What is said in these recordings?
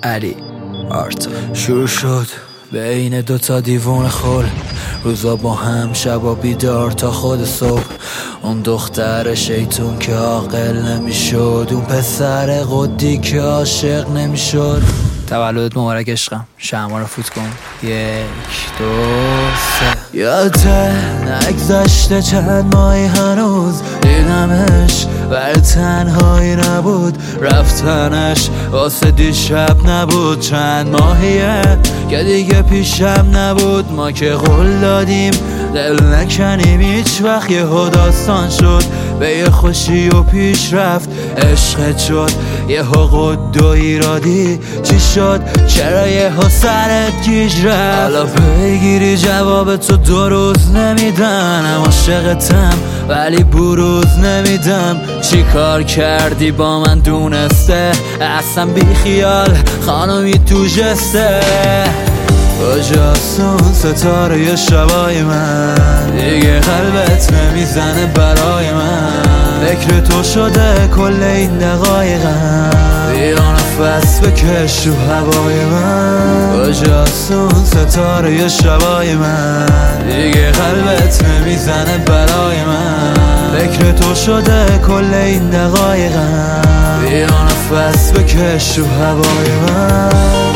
علی آرتا. شروع شد بین دوتا دیوون خل، روزا با هم شبا بیدار تا خود صبح. اون دختر شیطون که عاقل نمیشد، اون پسر قدی که عاشق نمیشد. تولدت مبارک عشقم، شمع رو فوت کن. 1 2 3. یاده نگذشته چند ماهی هنوز دیدمش، ولی تنهایی نبود. رفتنش واسه دیشب نبود، چند ماهیه که دیگه پیشم نبود. ما که قول دادیم دل نکنیم هیچ وقت، یهو داستان شد به یه خوشی و پیش رفت. عشقت شد یهو قد و ایرادی، چی شد چرا یهو سرت گیج رفت؟ حالا پیگیری جواب تو 2 روز نمیدن، عاشقتم ولی بروز نمیدم. چی کار کردی با من دونسته؟ اصلا بی خیال خانمی تو جسته. کجاست اون ستاره شبای من؟ دیگه قلبت نمیزنه برای من. فکر تو شده کل این دقایقم، بیا نفس بکش تو هوای من. کجاست اون ستاره شبای من؟ دیگه قلبت نمیزنه برای من. فکر تو شده کل این دقایقم، بیا نفس بکش تو هوای من.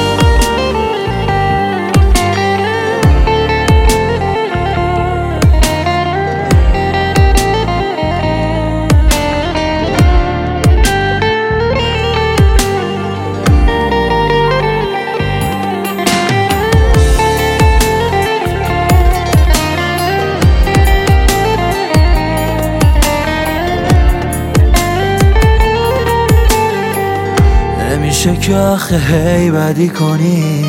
نمیشه که آخه هی بدی کنی،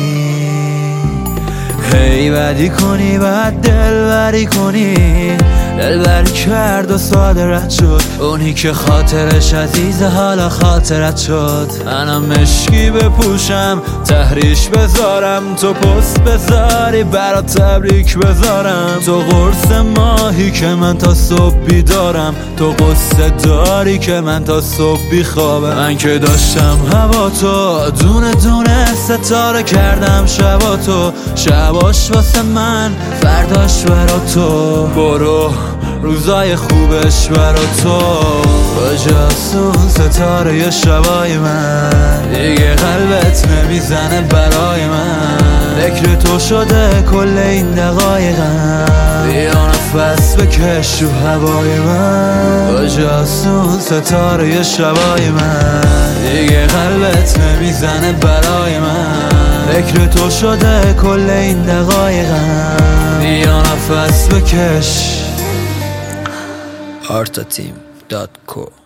هی بدی کنی بعد دلبری کنی. دلبری کرد و ساده رد شد، اونی که خاطرش عزیزه حالا خاطرت شد. منم مشکی بپوشم تحریش بذارم، تو پست بذاری برات تبریک بذارم. تو قرص ماهی که من تا صبح بیدارم، تو قصه داری که من تا صبح بیخوابم. من که داشتم هوا تو دونه دونه ستاره کردم شبا تو، شباش واسه من فرداش برا تو. برو روزای خوبش برا تو. کجاست اون ستاره شبای من؟ دیگه قلبت نمیزنه برای من. فکر تو شده کل این دقایقم، بیا نفس بکش تو هوای من. کجاست اون ستاره شبای من؟ دیگه قلبت نمیزنه برای من. فکر تو شده کل این دقایقم، بیا نفس بکش. artateam.co